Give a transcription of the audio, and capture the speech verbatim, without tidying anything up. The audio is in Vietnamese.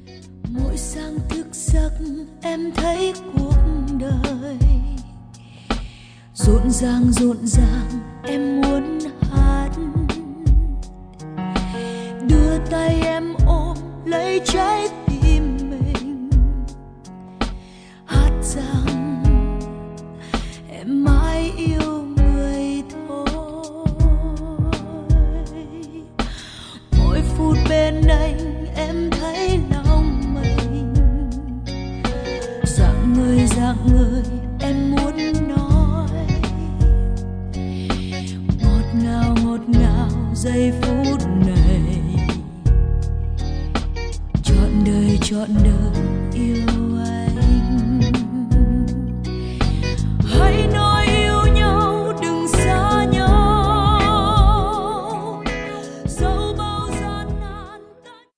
Mỗi sáng thức giấc em thấy cuộc đời rộn ràng rộn ràng, em muốn hát, đưa tay em ôm lấy trái tim mình, hát rằng em mãi yêu người thôi. Mỗi phút bên anh em thấy lòng mình rạng ngời rạng ngời, em muốn nói ngọt ngào ngọt ngào giây phút này, trọn đời trọn đời yêu